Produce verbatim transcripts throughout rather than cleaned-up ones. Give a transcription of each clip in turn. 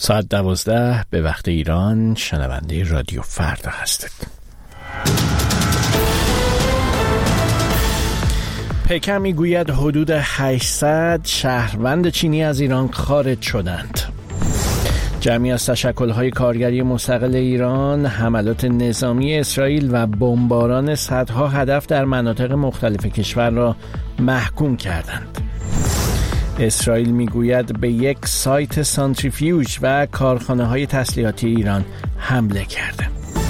ساعت دوازده به وقت ایران، شنونده رادیو فردا هستید. پکن میگوید حدود هشتصد شهروند چینی از ایران خارج شدند. جمعی از تشکل‌های کارگری مستقل ایران حملات نظامی اسرائیل و بمباران صدها هدف در مناطق مختلف کشور را محکوم کردند. اسرائیل میگوید به یک سایت سانتریفیوژ و کارخانه‌های تسلیحاتی ایران حمله کرده.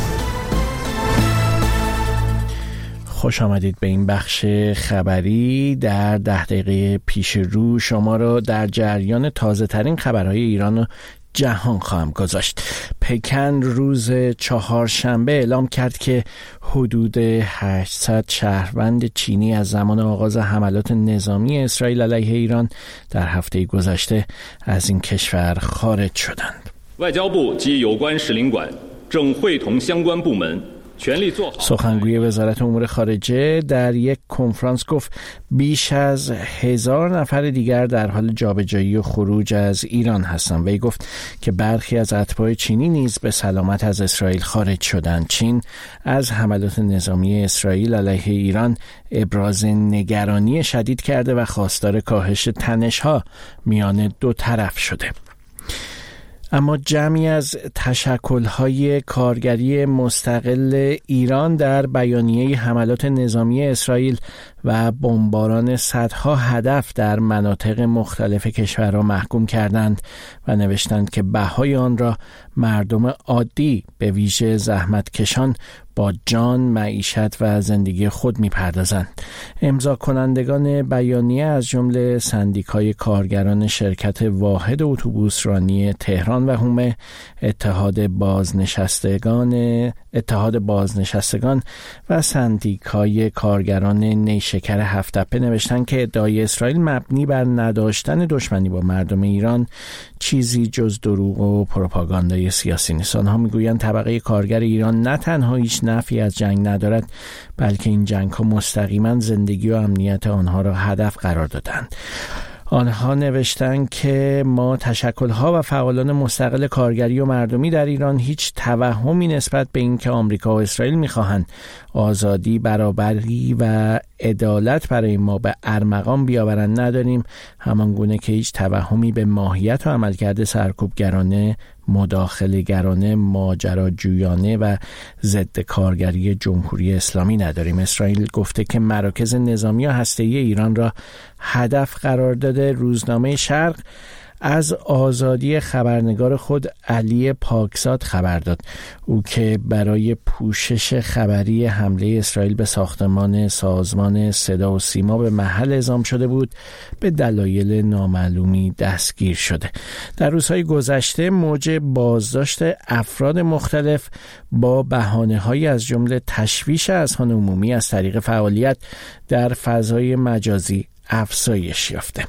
خوش آمدید به این بخش خبری. در ده دقیقه پیش رو شما را در جریان تازه ترین خبرهای ایران و جهان خواهم گذاشت. پکن روز چهارشنبه اعلام کرد که حدود هشتصد شهروند چینی از زمان آغاز حملات نظامی اسرائیل علیه ایران در هفته گذشته از این کشور خارج شدند. 外交部及有关使领馆正会同相关部门 سخنگوی وزارت امور خارجه در یک کنفرانس گفت بیش از هزار نفر دیگر در حال جابجایی و خروج از ایران هستند. وی گفت که برخی از اتباع چینی نیز به سلامت از اسرائیل خارج شدند. چین از حملات نظامی اسرائیل علیه ایران ابراز نگرانی شدید کرده و خواستار کاهش تنش‌ها میان دو طرف شده. اما جمعی از تشکل‌های کارگری مستقل ایران در بیانیه حملات نظامی اسرائیل و بمباران صدها هدف در مناطق مختلف کشور را محکوم کردند و نوشتند که بهای آن را مردم عادی به ویژه زحمتکشان با جان، معیشت و زندگی خود می‌پردازند. امضا کنندگان بیانیه از جمله سندیکای کارگران شرکت واحد اتوبوس رانی تهران و هومه، اتحاد بازنشستگان اتحاد بازنشستگان و سندیکای کارگران نیشکر هفت‌تپه نوشتند که ادعای اسرائیل مبنی بر نداشتن دشمنی با مردم ایران چیزی جز دروغ و پروپاگاندای سیاسی نیست. آنها میگویند طبقه کارگر ایران نه تنها هیچ نفعی از جنگ ندارد، بلکه این جنگ ها مستقیما زندگی و امنیت آنها را هدف قرار دادند. آنها نوشتند که ما تشکل‌ها و فعالان مستقل کارگری و مردمی در ایران هیچ توهمی نسبت به اینکه آمریکا و اسرائیل می‌خواهند آزادی، برابری و عدالت برای ما به ارمغان بیاورند نداریم، همان گونه که هیچ توهمی به ماهیت و عملکرد سرکوبگرانه، مداخله‌گرانه، ماجراجویانه و ضد کارگری جمهوری اسلامی نداریم. اسرائیل گفته که مراکز نظامی و هسته‌ای ایران را هدف قرار داده. روزنامه شرق از آزادی خبرنگار خود علی پاکزاد خبر داد. او که برای پوشش خبری حمله اسرائیل به ساختمان سازمان صدا و سیما به محل اعزام شده بود، به دلایل نامعلومی دستگیر شده. در روزهای گذشته موج بازداشت افراد مختلف با بهانه‌هایی از جمله تشویش اذهان عمومی از طریق فعالیت در فضای مجازی افزایش یافته.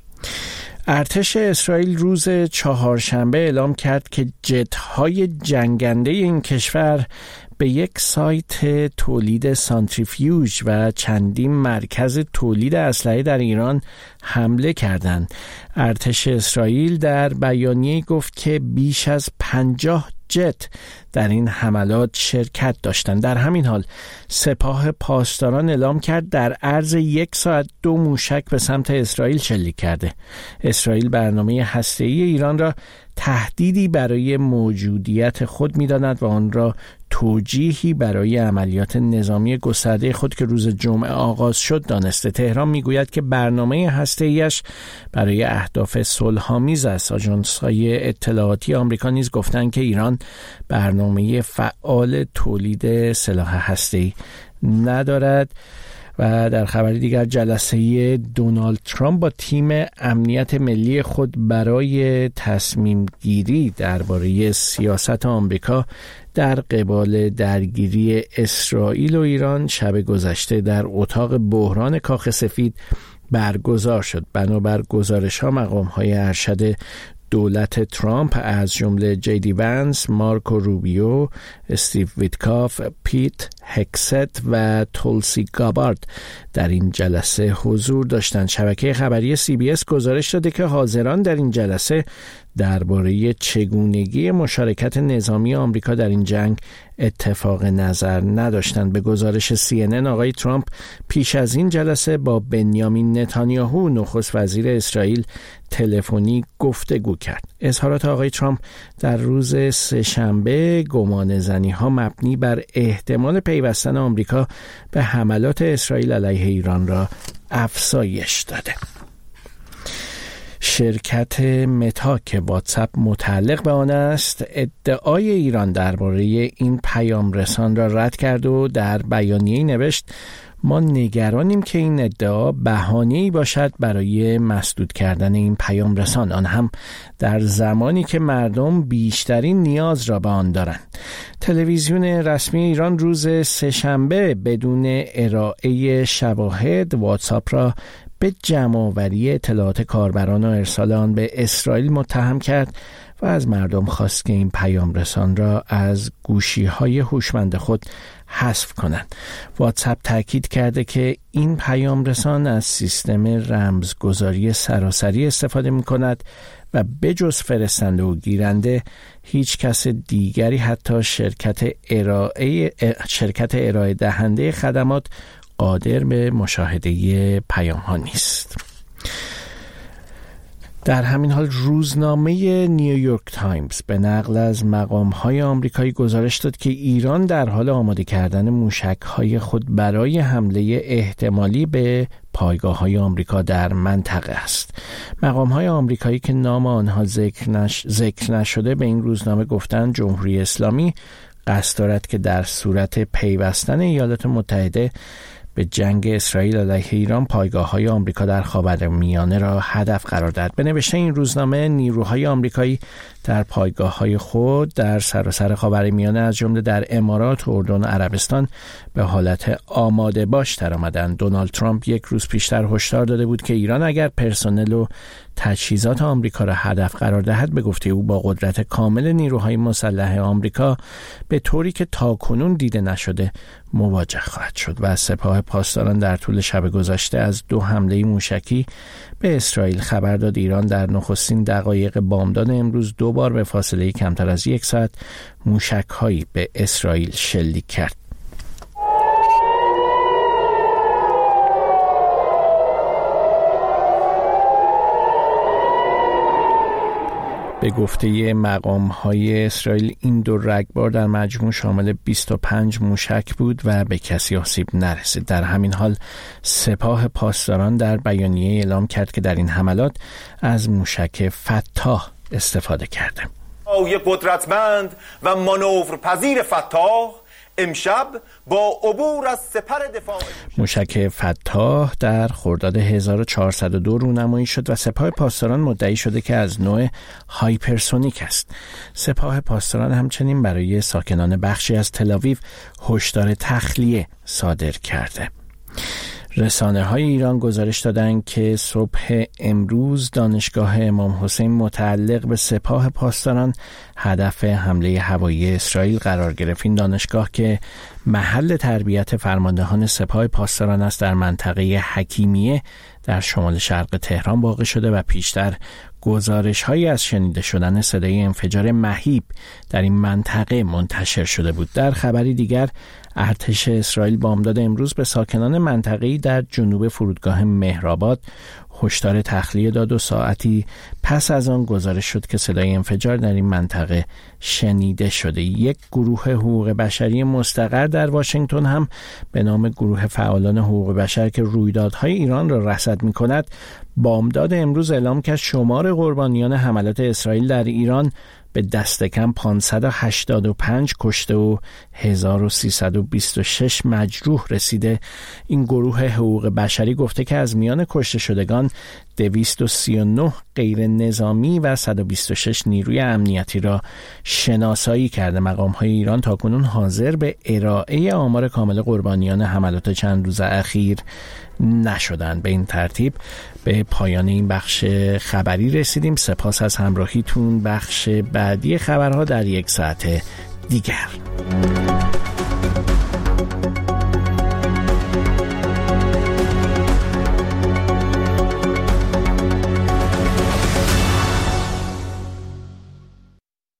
ارتش اسرائیل روز چهارشنبه اعلام کرد که جت‌های جنگنده این کشور به یک سایت تولید سانتریفیوژ و چندین مرکز تولید اسلحه در ایران حمله کردند. ارتش اسرائیل در بیانیه گفت که بیش از پنجاه جت در این حملات شرکت داشتند. در همین حال سپاه پاسداران اعلام کرد در عرض یک ساعت دو موشک به سمت اسرائیل شلیک کرده. اسرائیل برنامه هسته‌ای ایران را تهدیدی برای موجودیت خود می‌داند و آن را توجیهی برای عملیات نظامی گسترده خود که روز جمعه آغاز شد دانسته. تهران میگوید که برنامه هسته‌ایش برای اهداف صلح‌آمیز است. آژانس‌های اطلاعاتی آمریکا نیز گفتند که ایران برنامه فعال تولید سلاح هسته‌ای ندارد. و در خبر دیگر جلسه دونالد ترامپ با تیم امنیت ملی خود برای تصمیم گیری درباره سیاست آمریکا در قبال درگیری اسرائیل و ایران شب گذشته در اتاق بحران کاخ سفید برگزار شد. بنابر گزارش‌ها مقام‌های ارشد دولت ترامپ از جمله جی دی ونس، مارکو روبیو، استیو ویتکاف، پیت هکست و تولسی گابارد در این جلسه حضور داشتند. شبکه خبری سی بی اس گزارش داده که حاضران در این جلسه درباره چگونگی مشارکت نظامی آمریکا در این جنگ اتفاق نظر نداشتند. به گزارش سی ان ان آقای ترامپ پیش از این جلسه با بنیامین نتانیاهو نخست وزیر اسرائیل تلفنی گفتگو کرد. اظهارات آقای ترامپ در روز سه‌شنبه گمان زنی ها مبنی بر احتمال پیوستن آمریکا به حملات اسرائیل علیه ایران را افزایش داده. شرکت متا که واتساپ متعلق به آن است ادعای ایران درباره این پیام رسان را رد کرد و در بیانیه‌ای نوشت ما نگرانیم که این ادعا بهانه‌ای باشد برای مسدود کردن این پیام رسان، آن هم در زمانی که مردم بیشترین نیاز را به آن دارند. تلویزیون رسمی ایران روز سه‌شنبه بدون ارائه شواهد واتساپ را به جمع‌آوری اطلاعات کاربران و ارسال آن به اسرائیل متهم کرد و از مردم خواست که این پیام رسان را از گوشی‌های هوشمند خود حذف کنند. واتساپ تاکید کرده که این پیام رسان از سیستم رمزگذاری سراسری استفاده می‌کند و بجز فرستنده و گیرنده هیچ کس دیگری حتی شرکت ارائه شرکت ارائه دهنده خدمات قادر به مشاهده پیام ها نیست. در همین حال روزنامه نیویورک تایمز به نقل از مقام‌های آمریکایی گزارش داد که ایران در حال آماده کردن موشک‌های خود برای حمله احتمالی به پایگاه‌های آمریکا در منطقه است. مقام‌های آمریکایی که نام آنها ذکر, نش... ذکر نشده به این روزنامه گفتند جمهوری اسلامی قصد دارد که در صورت پیوستن ایالات متحده به جنگ اسرائیل علیه ایران پایگاه‌های آمریکا در خاورمیانه را هدف قرار دهد. به نوشته این روزنامه نیروهای آمریکایی در پایگاه‌های خود در سراسر خاورمیانه از جمله در امارات، اردن و عربستان به حالت آماده باش درآمدند. دونالد ترامپ یک روز پیشتر هشدار داده بود که ایران اگر پرسنل و تجهیزات آمریکا را هدف قرار دهد به گفته او با قدرت کامل نیروهای مسلح آمریکا به طوری که تاکنون دیده نشده مواجه خواهد شد. و سپاه پاسداران در طول شب گذشته از دو حمله موشکی به اسرائیل خبر داد. ایران در نخستین دقایق بامداد امروز دو بار به فاصله کمتر از یک ساعت موشک‌هایی به اسرائیل شلیک کرد. به گفته مقام‌های اسرائیل این دو رگبار در مجموع شامل بیست و پنج موشک بود و به کسی آسیب نرسید. در همین حال سپاه پاسداران در بیانیه اعلام کرد که در این حملات از موشک فتاح استفاده کرده. یه قدرتمند و مانورپذیر فتاح امشب با عبور از سپر دفاع موشک فتاح در خرداد هزار و چهارصد و دو رونمایی شد و سپاه پاسداران مدعی شده که از نوع هایپرسونیک است. سپاه پاسداران همچنین برای ساکنان بخشی از تل‌آویو هشدار تخلیه صادر کرده. رسانه‌های ایران گزارش دادند که صبح امروز دانشگاه امام حسین متعلق به سپاه پاسداران هدف حمله هوایی اسرائیل قرار گرفت. این دانشگاه که محل تربیت فرماندهان سپاه پاسداران است در منطقه حکیمیه در شمال شرق تهران واقع شده و پیشتر گزارش‌هایی از شنیده شدن صدای انفجار مهیب در این منطقه منتشر شده بود. در خبری دیگر ارتش اسرائیل بامداد امروز به ساکنان منطقه‌ای در جنوب فرودگاه مهرآباد هشدار تخلیه داد و ساعتی پس از آن گزارش شد که صدای انفجار در این منطقه شنیده شده. یک گروه حقوق بشری مستقر در واشنگتن هم به نام گروه فعالان حقوق بشر که رویدادهای ایران را رصد می‌کند بامداد امروز اعلام کرد شمار قربانیان حملات اسرائیل در ایران به دست کم پانصد و هشتاد و پنج کشته و هزار و سیصد و بیست و شش مجروح رسیده. این گروه حقوق بشری گفته که از میان کشته شدگان دویست و سی و نه غیر نظامی و صد و بیست و شش نیروی امنیتی را شناسایی کرده. مقام‌های ایران تاکنون حاضر به ارائه آمار کامل قربانیان حملات چند روز اخیر نشدند. به این ترتیب به پایان این بخش خبری رسیدیم. سپاس از همراهیتون. بخش بعدی خبرها در یک ساعت دیگر.